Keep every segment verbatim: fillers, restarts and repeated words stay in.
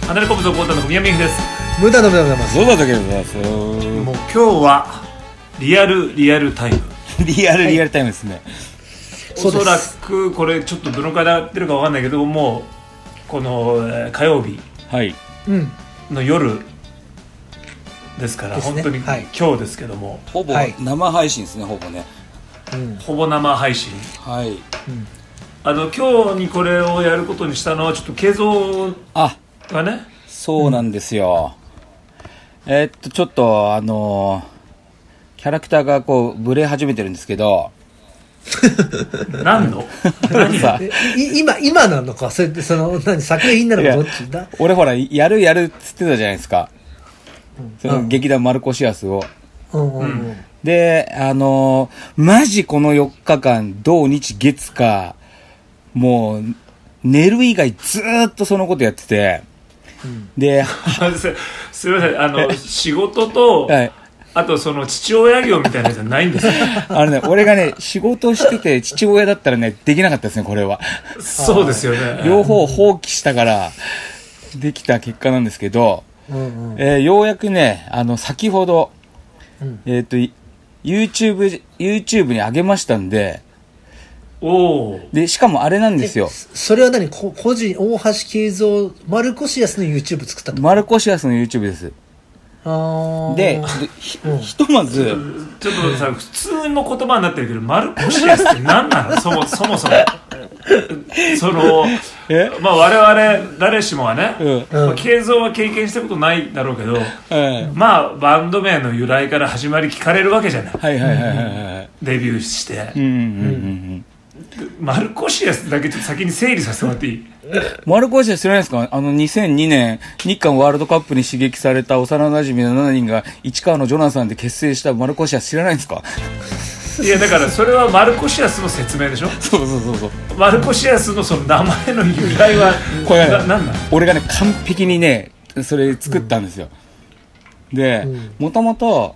離れ込むぞコータの宮宮です。 無駄の無駄でございます。 そうだけどさ、そうもう今日はリアルリアルタイムリアルリアルタイムですね、はい、 おそらくこれちょっとどのくらいでやってるか分かんないけどもうこの火曜日の夜ですから、はい、本当に今日ですけども、はい、 ほぼ生配信ですね、ほぼね、 うん、ほぼ生配信、 はい、うん、 あの今日にこれをやることにしたのはちょっと経像がね、 そうなんですよ、うん、えー、っとちょっとあのキャラクターがこうブレ始めてるんですけど何の何さ今今なのか、それでその何作品なのかどっちだ。 俺ほらやるやるっつってたじゃないですか、うん、その劇団マルコシアスを、うんうんうん、であのー、マジこのよっかかん土日月かもう寝る以外ずーっとそのことやってて、うん、ですみません、あの仕事と、はい、あとその父親業みたいなやつはないんですよあのね、俺がね仕事してて父親だったらねできなかったですね、これは。 そうですよね、 両方放棄したからできた結果なんですけど、うんうん、えー、ようやくねあの先ほど、うん、えっと YouTube, YouTube に上げましたんで、 おでしかもあれなんですよ。 それは何、個人大橋慶三マルコシアスの YouTube 作ったの？ マルコシアスの YouTube です。 あで、ひ, うん、ひとまずちょっとさ、普通の言葉になってるけどマルコシアスって何なのそもそもそもそのまあ我々誰しもはね、うんまあ、慶三は経験したことないだろうけど、うん、まあバンド名の由来から始まり聞かれるわけじゃない。 はいはいはいはい、はい、 デビューして、 うんうんうんうんマルコシアスだけちょっと先に整理させてもらっていい？ マルコシアス知らないですか？あのにせんにねん日韓ワールドカップに刺激された幼馴染のしちにんが市川のジョナサンで結成したマルコシアス知らないんですか？ いやだからそれはマルコシアスの説明でしょ。 そうそうそうそう、 マルコシアスのその名前の由来はこれ、ね、 ななんなの？ 俺がね完璧にねそれ作ったんですよ、うん、でもともと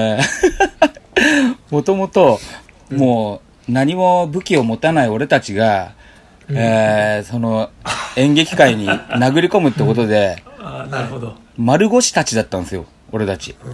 もともともう何も武器を持たない俺たちが、うんえー、その演劇界に殴り込むってことで、 うん、あなるほど、 丸腰たちだったんですよ俺たち、うん、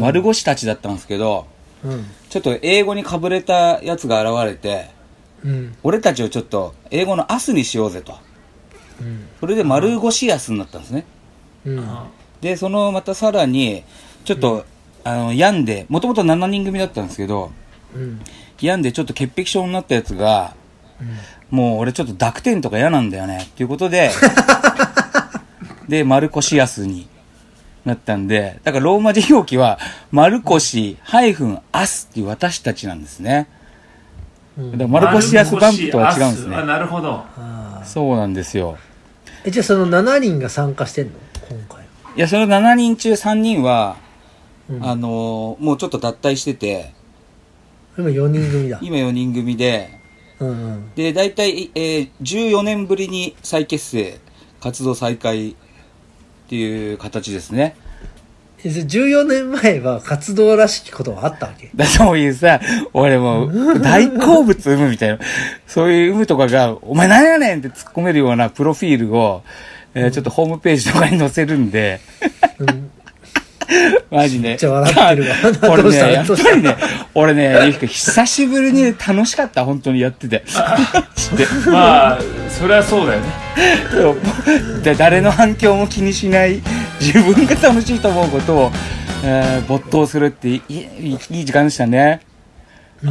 丸腰たちだったんですけど、うん、ちょっと英語にかぶれたやつが現れて、うん、俺たちをちょっと英語のアスにしようぜと、うん、それで丸腰アスになったんですね、うん、でそのまたさらにちょっと、うん、あの病んでもともとしちにん組だったんですけど、うん病んでちょっと潔癖症になったやつが、うん、もう俺ちょっと濁点とか嫌なんだよねっていうことででマルコシアスになったんで、だからローマ字表記はマルコシハイフンアスっていう私たちなんですね、うん、だからマルコシアスバンプとは違うんですね。 あなるほど、 そうなんですよ。 えじゃあそのしちにんが参加してんの今回？ いやそのしちにん中さんにんは、うん、あのー、もうちょっと脱退してて今よにん組だ。 今よにん組で、うんうん、で大体、えー、じゅうよねんぶりに再結成活動再開っていう形ですね。 じゅうよねんまえは活動らしきことはあったわけ？ だそういうさ、俺もう大好物産むみたいなそういう産むとかがお前何やねんって突っ込めるようなプロフィールを、えーうん、ちょっとホームページとかに載せるんで、うんマジね。 めっちゃ笑ってるわ。 俺ね、やっぱりね、俺ね、久しぶりに楽しかった、本当にやってて。 まあ、それはそうだよね。 で誰の反響も気にしない、自分が楽しいと思うことを、えー、没頭するっていい、いい、いい時間でしたね。うん、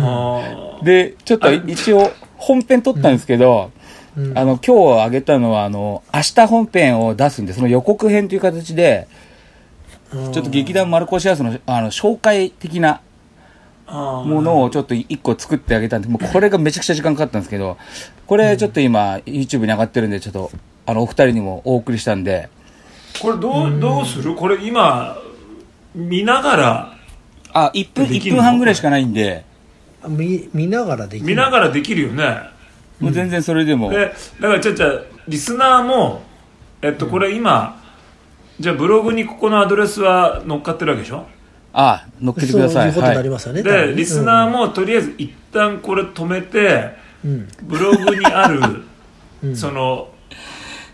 で、ちょっと一応本編撮ったんですけど、うんうん、あの、今日あげたのは、あの、明日本編を出すんで、その予告編という形で、ちょっと劇団マルコシアス の, あの紹介的なものをちょっといっこ作ってあげたんで、もうこれがめちゃくちゃ時間かかったんですけど、これちょっと今 YouTube に上がってるんで、ちょっとあのお二人にもお送りしたんで、 これど う, どうする？これ今見ながら、 あいっぷんいっぷんはんぐらいしかないんで、 見, 見ながらできる見ながらできるよね。 もう全然それでも、 でだからちょっとリスナーもえっとこれ今、うん、じゃあブログにここのアドレスは載っかってるわけでしょ。 ああ乗っけてください。 そういうことになりますよね、 はい、でリスナーもとりあえず一旦これ止めて、うん、ブログにある、うん、その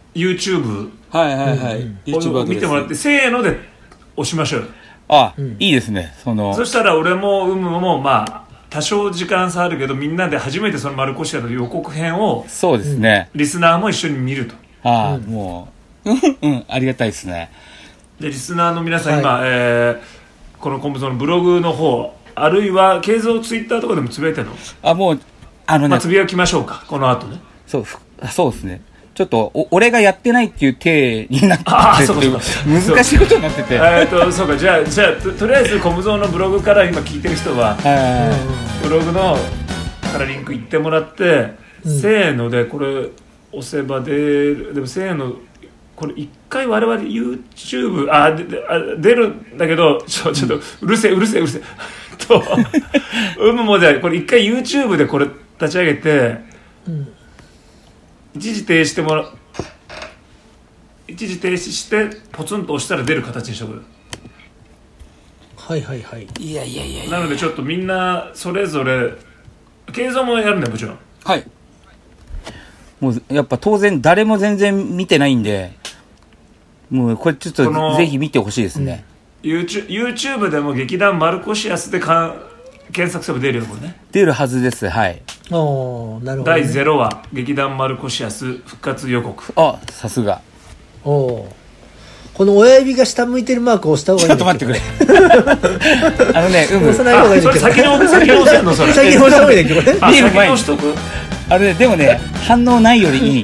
YouTube はいはいはい、うん、 を見てもらってせーので押しましょう。 あ、うん、いいですね。そのそしたら俺もうむもまあ多少時間差あるけどみんなで初めてそのマルコシアの予告編をそうですね、 リスナーも一緒に見ると。 ああ、うん、もううんありがたいですね。 でリスナーの皆さん今、はい、えー、このコンブゾのブログの方あるいは継続ツイッターとかでもつぶやいてるの？ あ、もうあのね、 まあ、つぶやきましょうかこの後ね。 そうそうですね。ちょっとお俺がやってないっていう体になってて難しいことになってて、 えっとそうかじゃあじゃあ と, とりあえずコムゾーのブログから今聞いてる人はブログのからリンク行ってもらって、うん、せーのでこれ押せば出る。でもせーのこれ一回我々 YouTube あでであ出るんだけどちょちょっとうるせえうるせえうるせえとうむもじゃこれ一回 YouTube でこれ立ち上げて、うん、一時停止してもら一時停止してポツンと押したら出る形にしとく。 はいはいはい。 いやいやいやいや。 なのでちょっとみんなそれぞれ継続もやるんだよもちろん。 はい。もうやっぱ当然誰も全然見てないんで、もうこれちょっとぜひ見てほしいですね。 うん、YouTube, YouTube でも劇団マルコシアスでかん検索すれば出るよね。 出るはずです。はい。 おなるほど、ね、 だいゼロわ劇団マルコシアス復活予告。 あ、さすが。 おこの親指が下向いてるマークを押した方がいいんだけど。 ちょっと待ってくれ。あのね、うん、 押さない方がいいんだけど。 先の先の押せんのそれ。 先の押した方がいいんだけど。 見る前に。あれでもね反応ないよりいい。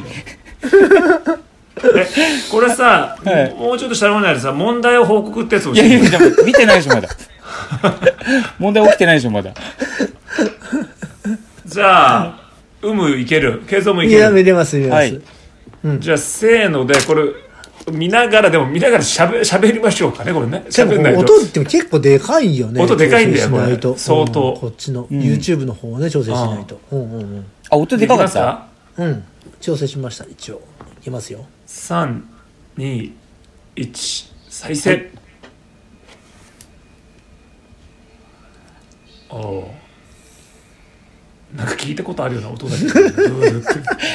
えこれさ、はい、もうちょっと下の方にあるさ問題を報告ってやつをいやいや見てないでしょまだ。問題起きてないでしょまだ。 じゃあ有無いける継続もいける。 いや見れます見れます、はいうん、じゃあせーのでこれ見ながらでも見ながらしゃべ喋りましょうかねこれね。喋んないと音って結構でかいよね。 音でかいんだよこれ相当、 うん、こっちの、うん、YouTube の方をね調整しないと、うんうんうん、 あ音でかかった。 うん調整しました一応。いきますよ。 さんにいち再生、はい、おおなんか聞いたことあるような音だけど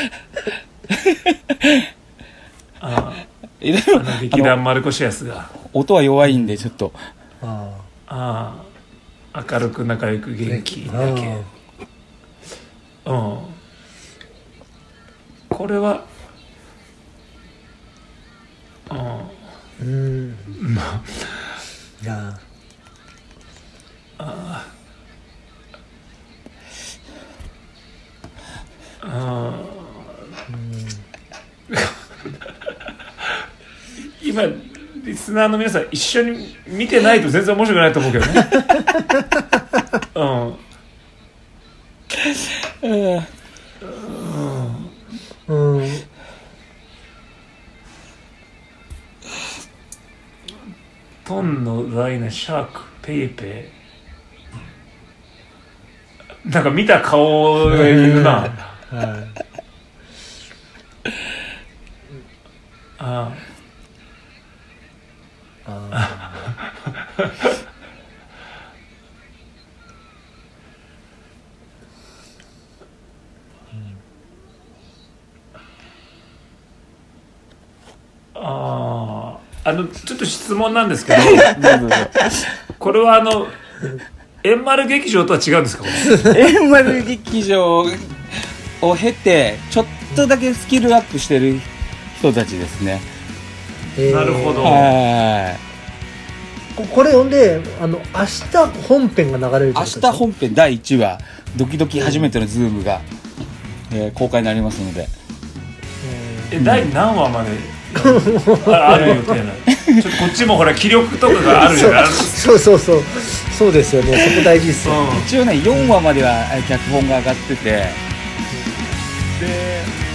ああ劇団マルコシアスが音は弱いんでちょっとああ明るく仲良く元気だけうんこれはうんうんまあいやああ今リスナーの皆さん一緒に見てないと全然面白くないと思うけどね。うん。うん。トンのライナシャークペイペイなんか見た顔がいるな。はい。ああ。ああのちょっと質問なんですけどこれはあの円丸劇場とは違うんですか？ 円丸劇場を経てちょっとだけスキルアップしてる人たちですね。 なるほど。 はい。 これ読んであの明日本編が流れるってことですか？ 明日本編だいいちわドキドキ初めてのズームが、えー、公開になりますので。 えー、第何話まである予定なの？ちょっとこっちもほら気力とかがあるじゃない。 そうそうそうそうですよね。そこ大事ですよ、 うん、一応ねよんわまでは脚本が上がってて、で